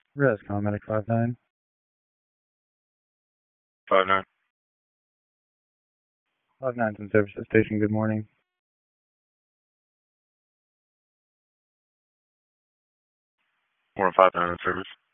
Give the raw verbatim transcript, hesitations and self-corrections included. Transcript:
Res Medic five nine. Five nine. five nine's in service at station. Good morning. More than five nine in service.